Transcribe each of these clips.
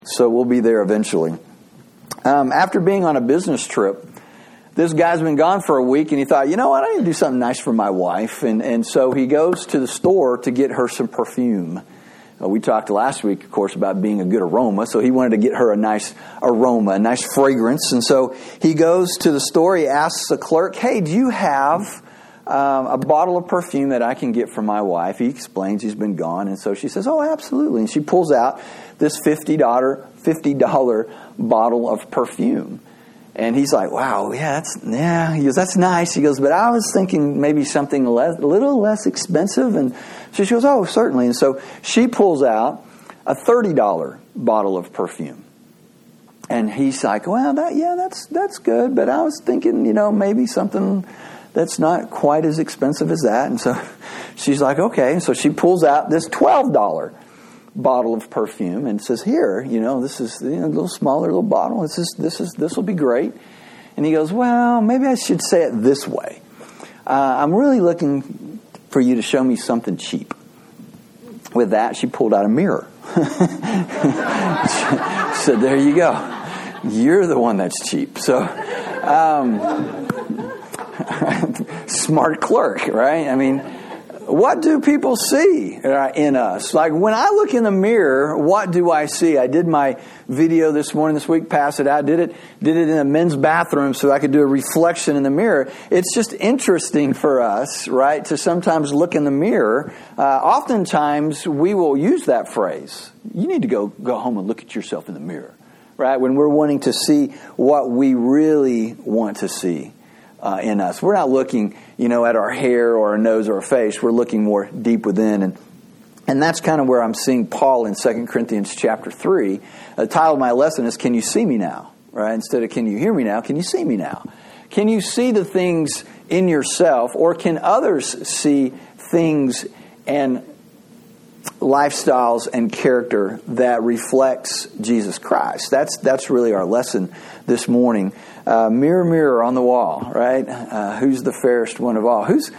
So we'll be there eventually. After being on a business trip, this guy's been gone for a week, and he thought, you know what, I need to do something nice for my wife. And so he goes to the store to get her some perfume. We talked last week, of course, about being a good aroma. So he wanted to get her a nice aroma, a nice fragrance. And so he goes to the store. He asks the clerk, hey, do you have a bottle of perfume that I can get for my wife? He explains he's been gone. And so she says, oh, absolutely. And she pulls out this $50 bottle of perfume. And he's like, wow, yeah. He goes, that's nice. He goes, but I was thinking maybe something a little less expensive. And she goes, oh, certainly. And so she pulls out a $30 bottle of perfume. And he's like, well, that's good. But I was thinking, maybe something that's not quite as expensive as that. And so she's like, okay. And so she pulls out this $12 bottle of perfume and says, here, this is a little smaller little bottle. This will be great. And he goes, well, maybe I should say it this way. I'm really looking for you to show me something cheap. With that, she pulled out a mirror. She said, there you go. You're the one that's cheap. So, smart clerk, right? I mean, what do people see in us? Like when I look in the mirror, what do I see? I did my video this week, pass it out. Did it in a men's bathroom so I could do a reflection in the mirror. It's just interesting for us, right, to sometimes look in the mirror. Oftentimes we will use that phrase. You need to go home and look at yourself in the mirror, right? When we're wanting to see what we really want to see in us. We're not looking, at our hair or our nose or our face. We're looking more deep within. And that's kind of where I'm seeing Paul in 2 Corinthians chapter 3. The title of my lesson is, Can You See Me Now? Right? Instead of Can You Hear Me Now? Can you see me now? Can you see the things in yourself, or can others see things and lifestyles and character that reflects Jesus Christ? That's really our lesson this morning. Mirror, mirror on the wall, right? Who's the fairest one of all? Who's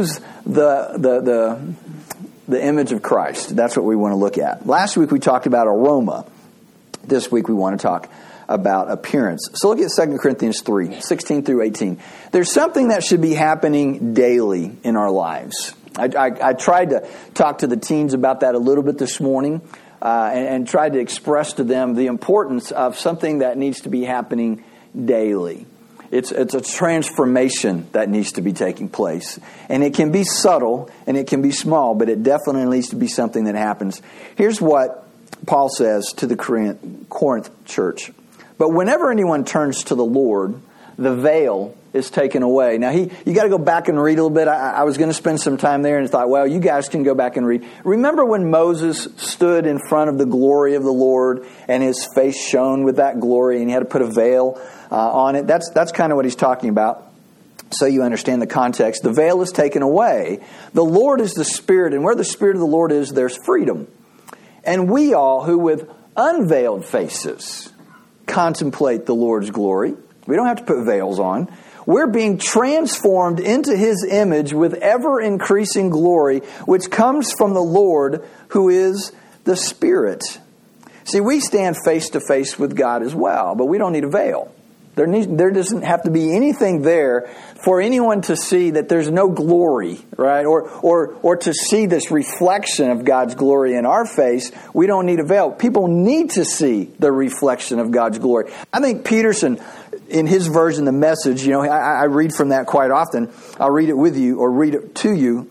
the image of Christ? That's what we want to look at. Last week we talked about aroma. This week we want to talk about appearance. So look at 2 Corinthians 3, 16 through 18. There's something that should be happening daily in our lives. I tried to talk to the teens about that a little bit this morning and tried to express to them the importance of something that needs to be happening daily. It's a transformation that needs to be taking place. And it can be subtle and it can be small, but it definitely needs to be something that happens. Here's what Paul says to the Corinth church. But whenever anyone turns to the Lord, the veil is taken away. Now, you got to go back and read a little bit. I was going to spend some time there and thought, well, you guys can go back and read. Remember when Moses stood in front of the glory of the Lord and his face shone with that glory and he had to put a veil on it? That's kind of what he's talking about. So you understand the context. The veil is taken away. The Lord is the Spirit, and where the Spirit of the Lord is, there's freedom. And we all who with unveiled faces contemplate the Lord's glory. We don't have to put veils on. We're being transformed into His image with ever-increasing glory, which comes from the Lord, who is the Spirit. See, we stand face to face with God as well, but we don't need a veil. There doesn't have to be anything there for anyone to see that there's no glory, right? Or to see this reflection of God's glory in our face. We don't need a veil. People need to see the reflection of God's glory. I think Peterson, in his version, the Message, I read from that quite often. I'll read it with you or read it to you.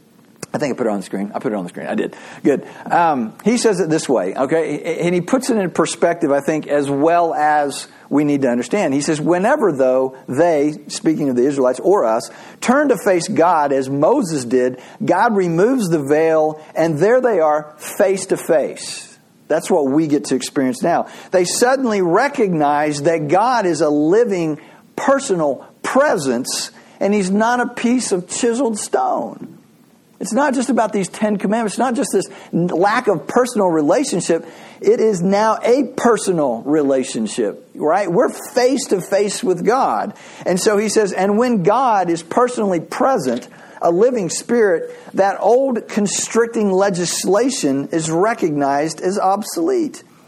I think I put it on the screen. I put it on the screen. I did. Good. He says it this way, okay? And he puts it in perspective, I think, as well as we need to understand. He says, whenever, though, they, speaking of the Israelites or us, turn to face God as Moses did, God removes the veil, and there they are, face to face. That's what we get to experience now. They suddenly recognize that God is a living, personal presence, and He's not a piece of chiseled stone. It's not just about these 10 commandments. It's not just this lack of personal relationship. It is now a personal relationship, right? We're face to face with God. And so he says, and when God is personally present, a living spirit, that old constricting legislation is recognized as obsolete.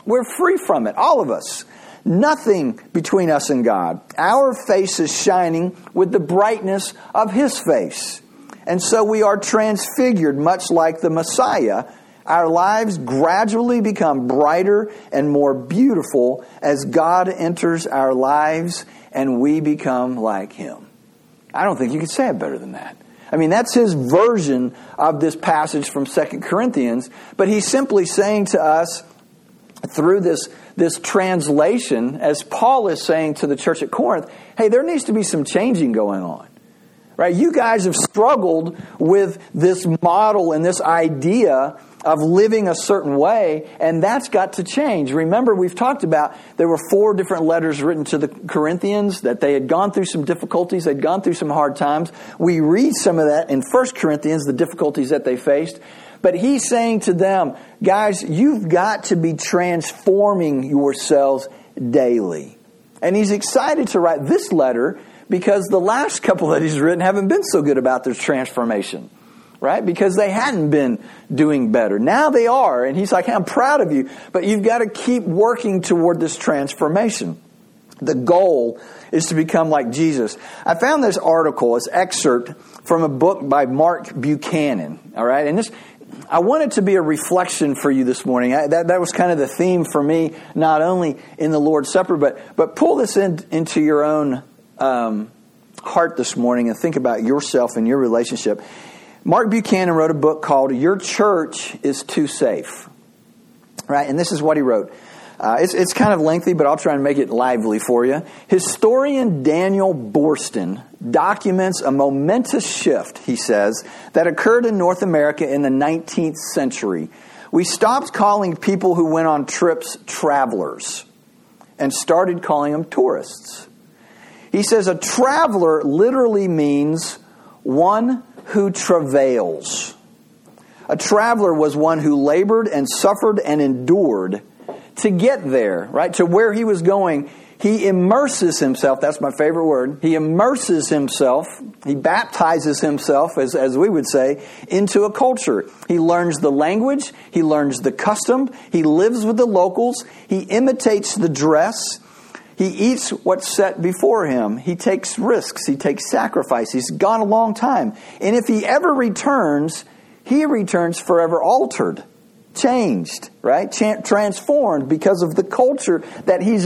We're free from it, all of us. Nothing between us and God. Our face is shining with the brightness of His face. And so we are transfigured, much like the Messiah. Our lives gradually become brighter and more beautiful as God enters our lives and we become like Him. I don't think you could say it better than that. I mean, that's his version of this passage from 2 Corinthians. But he's simply saying to us through this translation, as Paul is saying to the church at Corinth, hey, there needs to be some changing going on. Right? You guys have struggled with this model and this idea of living a certain way, and that's got to change. Remember, we've talked about there were 4 different letters written to the Corinthians, that they had gone through some difficulties, they'd gone through some hard times. We read some of that in 1 Corinthians, the difficulties that they faced. But he's saying to them, guys, you've got to be transforming yourselves daily. And he's excited to write this letter because the last couple that he's written haven't been so good about their transformation. Right? Because they hadn't been doing better. Now they are. And he's like, hey, I'm proud of you. But you've got to keep working toward this transformation. The goal is to become like Jesus. I found this article, this excerpt from a book by Mark Buchanan. All right? And I want it to be a reflection for you this morning. That was kind of the theme for me, not only in the Lord's Supper, but pull this into your own heart this morning and think about yourself and your relationship. Mark Buchanan wrote a book called Your Church is Too Safe. Right? And this is what he wrote. It's kind of lengthy, but I'll try and make it lively for you. Historian Daniel Boorstin documents a momentous shift, he says, that occurred in North America in the 19th century. We stopped calling people who went on trips travelers and started calling them tourists. He says a traveler literally means one who travails. A traveler was one who labored and suffered and endured to get there, right? To where he was going. He immerses himself, that's my favorite word. He immerses himself, he baptizes himself, as we would say, into a culture. He learns the language, he learns the custom, he lives with the locals, he imitates the dress. He eats what's set before him. He takes risks. He takes sacrifice. He's gone a long time. And if he ever returns, he returns forever altered, changed, right? Transformed because of the culture that he's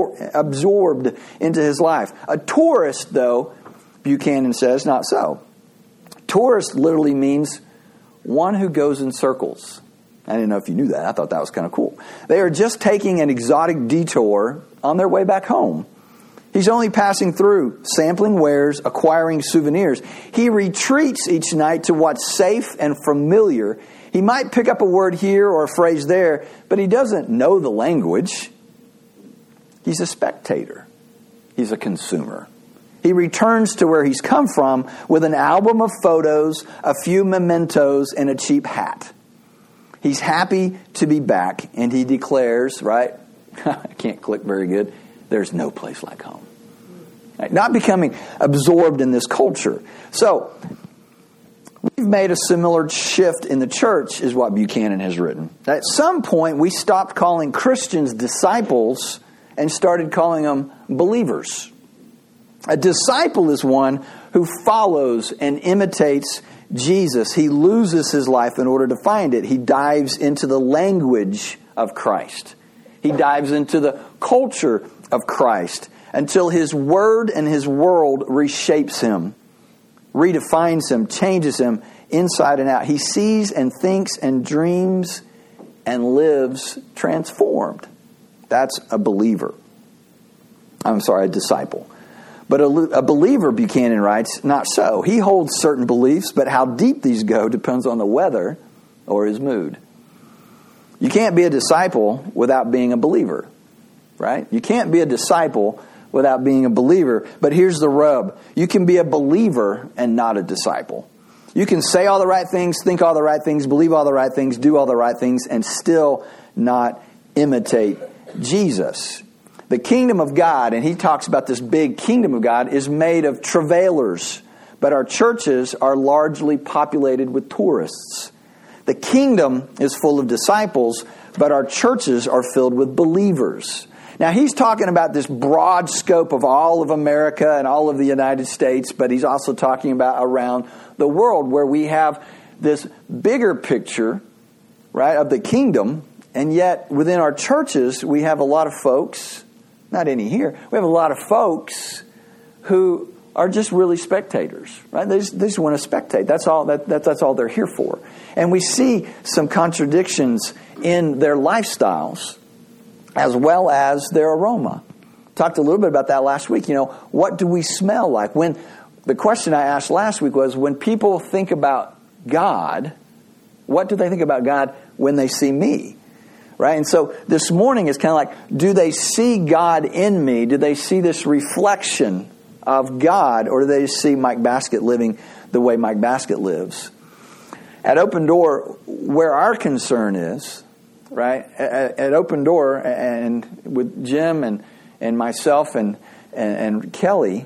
absorbed into his life. A tourist, though, Buchanan says, not so. Tourist literally means one who goes in circles. I didn't know if you knew that. I thought that was kind of cool. They are just taking an exotic detour on their way back home. He's only passing through, sampling wares, acquiring souvenirs. He retreats each night to what's safe and familiar. He might pick up a word here or a phrase there, but he doesn't know the language. He's a spectator. He's a consumer. He returns to where he's come from with an album of photos, a few mementos, and a cheap hat. He's happy to be back, and he declares, right? I can't click very good. There's no place like home. Right? Not becoming absorbed in this culture. So, we've made a similar shift in the church, is what Buchanan has written. At some point, we stopped calling Christians disciples and started calling them believers. A disciple is one who follows and imitates Jesus. He loses his life in order to find it. He dives into the language of Christ. He dives into the culture of Christ until his word and his world reshapes him, redefines him, changes him inside and out. He sees and thinks and dreams and lives transformed. That's a believer. A disciple. But a believer, Buchanan writes, not so. He holds certain beliefs, but how deep these go depends on the weather or his mood. You can't be a disciple without being a believer, right? You can't be a disciple without being a believer. But here's the rub. You can be a believer and not a disciple. You can say all the right things, think all the right things, believe all the right things, do all the right things, and still not imitate Jesus. The kingdom of God, and he talks about this big kingdom of God, is made of travailers. But our churches are largely populated with tourists. The kingdom is full of disciples but our churches are filled with believers. Now, he's talking about this broad scope of all of America and all of the United States, but he's also talking about around the world where we have this bigger picture, right, of the kingdom, and yet within our churches we have a lot of folks, not any here, we have a lot of folks who are just really spectators, right? They just want to spectate. That's all that's all they're here for. And we see some contradictions in their lifestyles as well as their aroma. Talked a little bit about that last week. What do we smell like? When the question I asked last week was, when people think about God, what do they think about God when they see me? Right? And so this morning is kind of like, do they see God in me? Do they see this reflection of God, or do they just see Mike Baskett living the way Mike Baskett lives? At Open Door, where our concern is, right? At Open Door, and with Jim and myself and Kelly,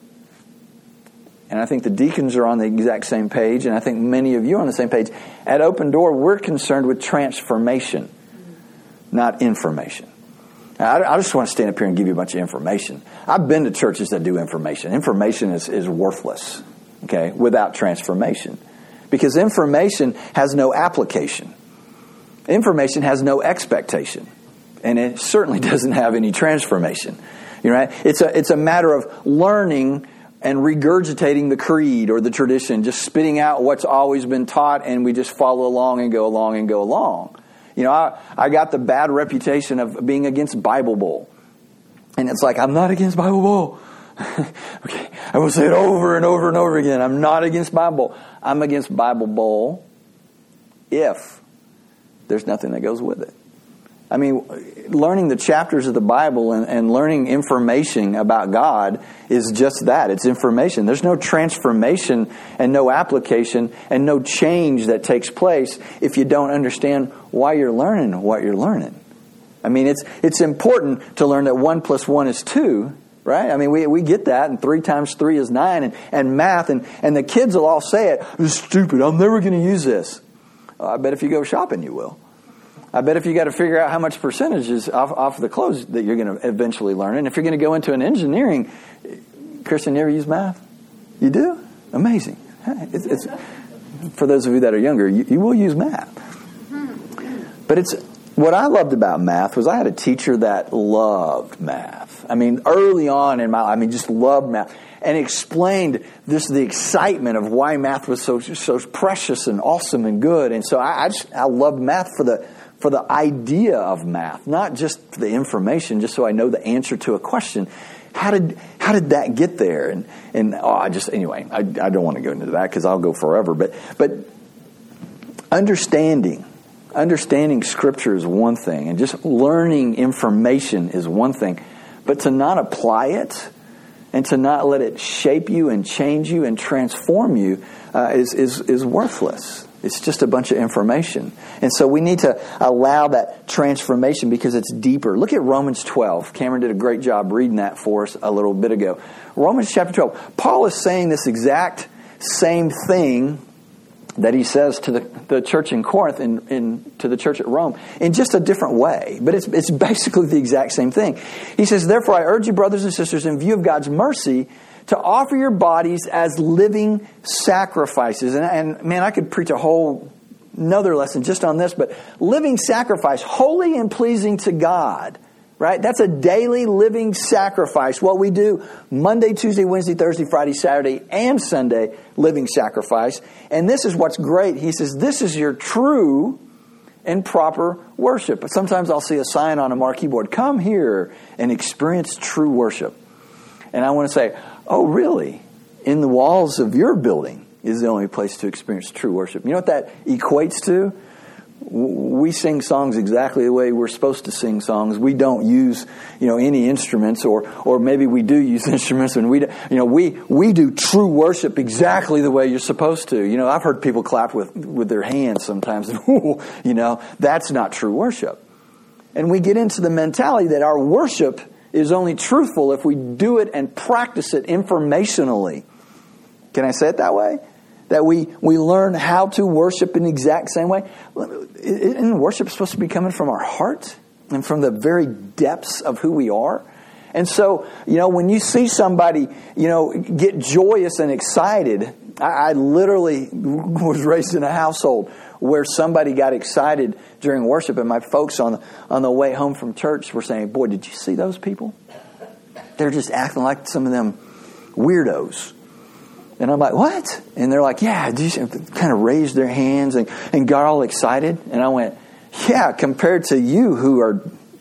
and I think the deacons are on the exact same page, and I think many of you are on the same page. At Open Door, we're concerned with transformation, not information. Now, I just want to stand up here and give you a bunch of information. I've been to churches that do information. Information is worthless, okay, without transformation. Because information has no application. Information has no expectation. And it certainly doesn't have any transformation. Right? It's a matter of learning and regurgitating the creed or the tradition, just spitting out what's always been taught, and we just follow along and go along and go along. I got the bad reputation of being against Bible Bowl. And it's like, I'm not against Bible Bowl. Okay, I will say it over and over and over again. I'm not against Bible Bowl. I'm against Bible Bowl if there's nothing that goes with it. I mean, learning the chapters of the Bible and learning information about God is just that. It's information. There's no transformation and no application and no change that takes place if you don't understand why you're learning what you're learning. I mean, it's important to learn that 1 + 1 is 2, right? I mean, we get that, and 3 × 3 is 9, and math, and the kids will all say it. It's stupid. I'm never going to use this. I bet if you go shopping, you will. I bet if you got to figure out how much percentage is off the clothes that you're going to eventually learn. And if you're going to go into an engineering, Christian, you ever use math? You do? Amazing. It's for those of you that are younger, you will use math. But what I loved about math was I had a teacher that loved math. I mean, early on in just loved math. And explained the excitement of why math was so precious and awesome and good. And so I loved math for the idea of math, not just the information, just so I know the answer to a question. How did that get there? Anyway, I don't want to go into that because I'll go forever. But understanding Scripture is one thing, and just learning information is one thing. But to not apply it and to not let it shape you and change you and transform you is worthless. It's just a bunch of information. And so we need to allow that transformation because it's deeper. Look at Romans 12. Cameron did a great job reading that for us a little bit ago. Romans chapter 12. Paul is saying this exact same thing that he says to the church in Corinth and to the church at Rome in just a different way. But it's basically the exact same thing. He says, therefore I urge you, brothers and sisters, in view of God's mercy, to offer your bodies as living sacrifices. And man, I could preach a whole another lesson just on this, but living sacrifice, holy and pleasing to God, right? That's a daily living sacrifice. What we do Monday, Tuesday, Wednesday, Thursday, Friday, Saturday, and Sunday, living sacrifice. And this is what's great. He says, this is your true and proper worship. But sometimes I'll see a sign on a marquee board, come here and experience true worship. And I want to say, oh, really? In the walls of your building is the only place to experience true worship. You know what that equates to? We sing songs exactly the way we're supposed to sing songs. We don't use, any instruments, or maybe we do use instruments, and we do true worship exactly the way you're supposed to. I've heard people clap with their hands sometimes. That's not true worship. And we get into the mentality that our worship is only truthful if we do it and practice it informationally. Can I say it that way? that we learn how to worship in the exact same way? Isn't worship supposed to be coming from our heart and from the very depths of who we are? And so, when you see somebody, get joyous and excited, I literally was raised in a household where somebody got excited during worship, and my folks on the way home from church were saying, "Boy, did you see those people? They're just acting like some of them weirdos." And I'm like, "What?" And they're like, "Yeah," kind of raised their hands and got all excited. And I went, "Yeah, compared to you who are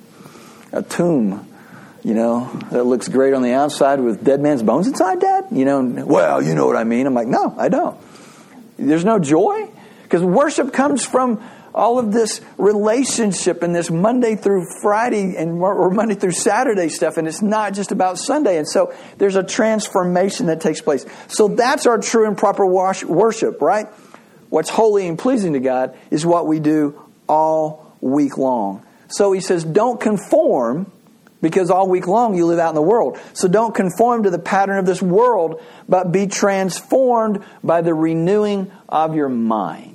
a tomb, that looks great on the outside with dead man's bones inside, Dad." Well, you know what I mean. I'm like, "No, I don't." There's no joy. Because worship comes from all of this relationship and this Monday through Friday or Monday through Saturday stuff. And it's not just about Sunday. And so there's a transformation that takes place. So that's our true and proper worship, right? What's holy and pleasing to God is what we do all week long. So he says, don't conform, because all week long you live out in the world. So don't conform to the pattern of this world, but be transformed by the renewing of your mind.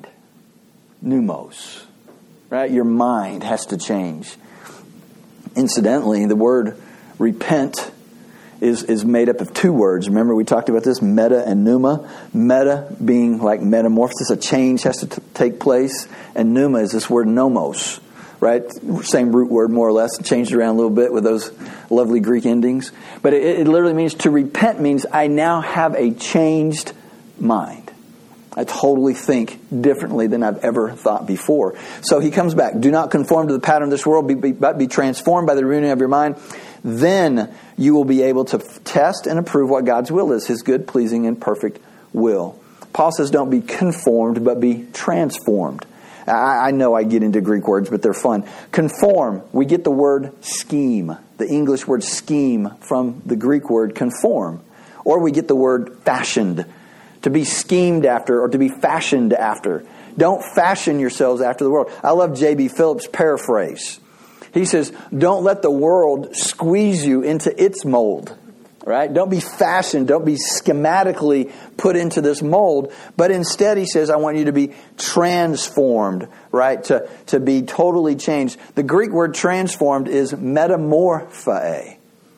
Pneumos, right? Your mind has to change. Incidentally, the word repent is made up of two words. Remember we talked about this, meta and pneuma. Meta being like metamorphosis, a change has to take place. And pneuma is this word nomos, right? Same root word more or less, changed around a little bit with those lovely Greek endings. But it literally means to repent means I now have a changed mind. I totally think differently than I've ever thought before. So he comes back. Do not conform to the pattern of this world, but be transformed by the renewing of your mind. Then you will be able to test and approve what God's will is, His good, pleasing, and perfect will. Paul says don't be conformed, but be transformed. I know I get into Greek words, but they're fun. Conform, we get the word scheme, the English word scheme from the Greek word conform. Or we get the word fashioned, to be schemed after or to be fashioned after. Don't fashion yourselves after the world. I love J.B. Phillips' paraphrase. He says, don't let the world squeeze you into its mold. Right? Don't be fashioned. Don't be schematically put into this mold. But instead, he says, I want you to be transformed. Right? To be totally changed. The Greek word transformed is metamorpho.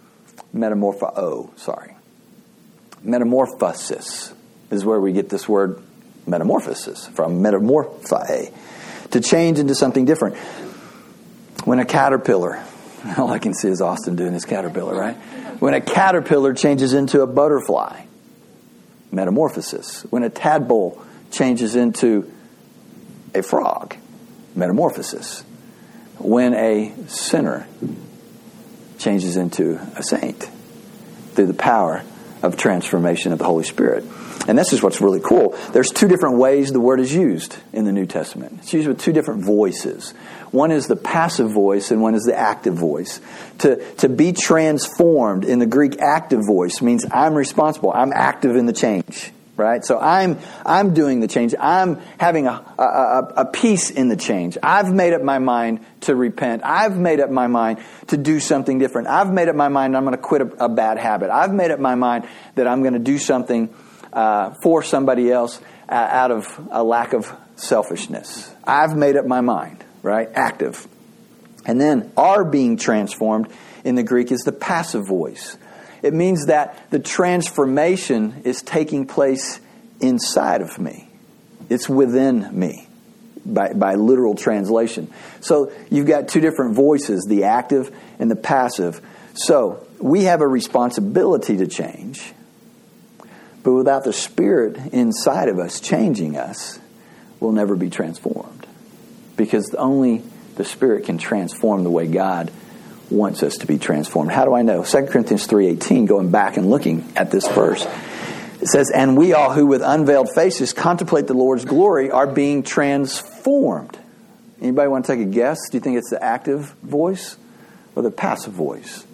Metamorphosis is where we get this word metamorphosis from, metamorpho, to change into something different. When a caterpillar, all I can see is Austin doing his caterpillar, right? When a caterpillar changes into a butterfly, metamorphosis. When a tadpole changes into a frog, metamorphosis. When a sinner changes into a saint through the power of transformation of the Holy Spirit. And this is what's really cool. There's two different ways the word is used in the New Testament. It's used with two different voices. One is the passive voice and one is the active voice. To be transformed in the Greek active voice means I'm responsible. I'm active in the change. Right? So I'm doing the change. I'm having a piece in the change. I've made up my mind to repent. I've made up my mind to do something different. I've made up my mind I'm going to quit a bad habit. I've made up my mind that I'm going to do something for somebody else out of a lack of selfishness. I've made up my mind, right? Active. And then our being transformed in the Greek is the passive voice. It means that the transformation is taking place inside of me. It's within me by literal translation. So you've got two different voices, the active and the passive. So we have a responsibility to change. But without the Spirit inside of us changing us, we'll never be transformed. Because only the Spirit can transform the way God wants us to be transformed. How do I know? 2 Corinthians 3:18, going back and looking at this verse. It says, and we all who with unveiled faces contemplate the Lord's glory are being transformed. Anybody want to take a guess? Do you think it's the active voice or the passive voice?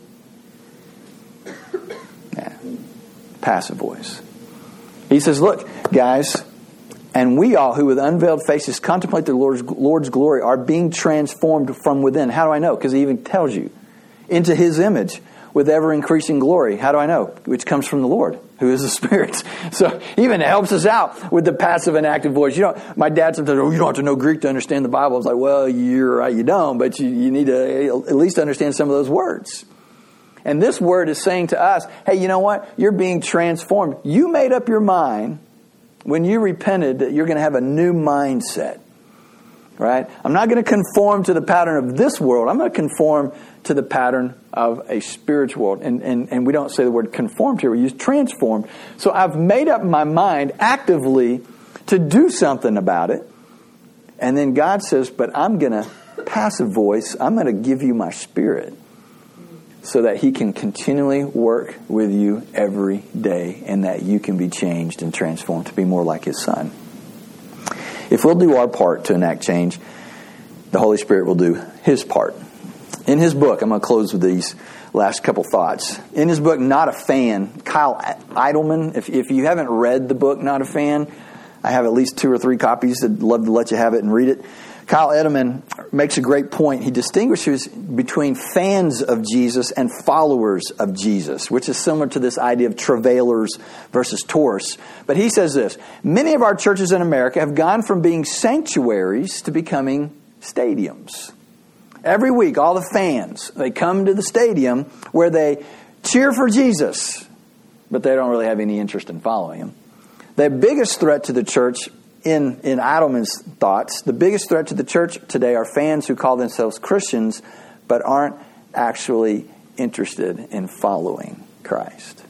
Yeah, passive voice. He says, look, guys, and we all who with unveiled faces contemplate the Lord's glory are being transformed from within. How do I know? Because he even tells you. Into His image with ever increasing glory. How do I know? Which comes from the Lord. who is the Spirit. So even helps us out with the passive and active voice. My dad sometimes, you don't have to know Greek to understand the Bible. I was like, well, you're right, you don't, but you need to at least understand some of those words. And this word is saying to us, hey, you know what? You're being transformed. You made up your mind when you repented that you're going to have a new mindset. Right? I'm not going to conform to the pattern of this world. I'm going to conform to the pattern of a spiritual world. And we don't say the word conformed here. We use transformed. So I've made up my mind actively to do something about it. And then God says, but I'm going to, passive voice, I'm going to give you my Spirit so that He can continually work with you every day and that you can be changed and transformed to be more like His Son. If we'll do our part to enact change, the Holy Spirit will do His part. In his book, I'm going to close with these last couple thoughts. In his book, Not a Fan, Kyle Idleman, if you haven't read the book, Not a Fan, I have at least 2 or 3 copies. I'd love to let you have it and read it. Kyle Idleman makes a great point. He distinguishes between fans of Jesus and followers of Jesus, which is similar to this idea of travailers versus tourists. But he says this: many of our churches in America have gone from being sanctuaries to becoming stadiums. Every week, all the fans, they come to the stadium where they cheer for Jesus, but they don't really have any interest in following Him. The biggest threat to the church, in Idleman's thoughts, the biggest threat to the church today are fans who call themselves Christians, but aren't actually interested in following Christ.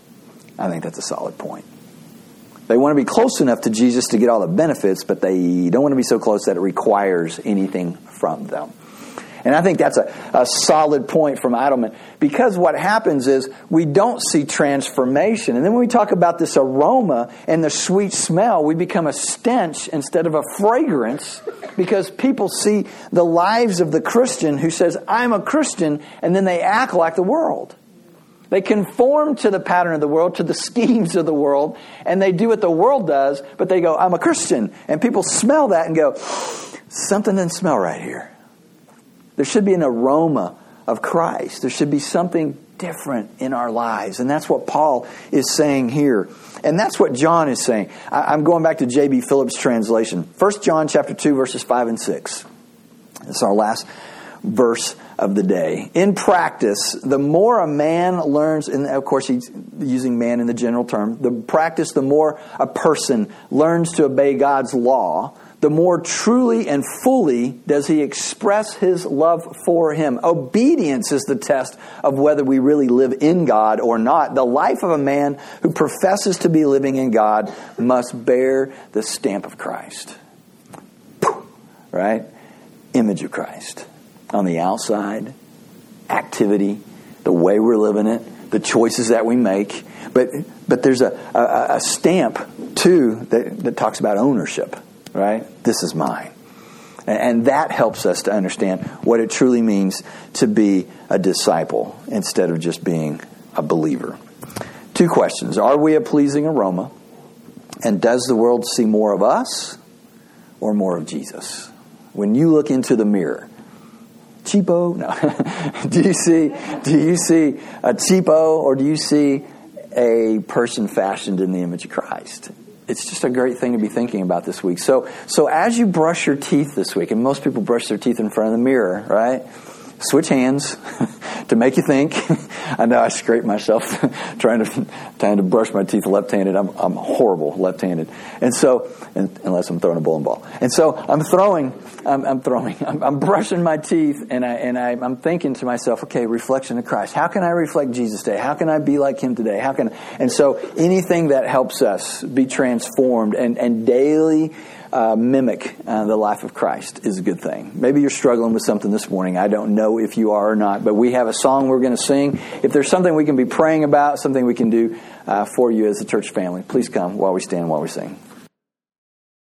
I think that's a solid point. They want to be close enough to Jesus to get all the benefits, but they don't want to be so close that it requires anything from them. And I think that's a solid point from Idleman, because what happens is we don't see transformation. And then when we talk about this aroma and the sweet smell, we become a stench instead of a fragrance, because people see the lives of the Christian who says, I'm a Christian, and then they act like the world. They conform to the pattern of the world, to the schemes of the world, and they do what the world does, but they go, I'm a Christian. And people smell that and go, something doesn't smell right here. There should be an aroma of Christ. There should be something different in our lives. And that's what Paul is saying here. And that's what John is saying. I'm going back to J.B. Phillips' translation. 1 John chapter 2, verses 5 and 6. It's our last verse of the day. In practice, the more a man learns, and of course he's using man in the general term, the more a person learns to obey God's law, the more truly and fully does he express his love for Him. Obedience is the test of whether we really live in God or not. The life of a man who professes to be living in God must bear the stamp of Christ. Right? Image of Christ. On the outside, activity, the way we're living it, the choices that we make. But there's a stamp, too, that talks about ownership. Right? This is mine. And that helps us to understand what it truly means to be a disciple instead of just being a believer. 2 questions. Are we a pleasing aroma? And does the world see more of us or more of Jesus? When you look into the mirror, cheapo? No. Do you see a cheapo, or do you see a person fashioned in the image of Christ? It's just a great thing to be thinking about this week. So as you brush your teeth this week, and most people brush their teeth in front of the mirror, right? Switch hands to make you think. I know I scrape myself trying to brush my teeth left-handed. I'm horrible left-handed, and so unless I'm throwing a bowling ball, and so I'm brushing my teeth, and I'm thinking to myself, okay, reflection of Christ. How can I reflect Jesus today? How can I be like Him today? And so anything that helps us be transformed and daily mimic the life of Christ is a good thing. Maybe you're struggling with something this morning. I don't know if you are or not, but we have a song we're going to sing. If there's something we can be praying about, something we can do for you as a church family, please come while we stand and while we sing.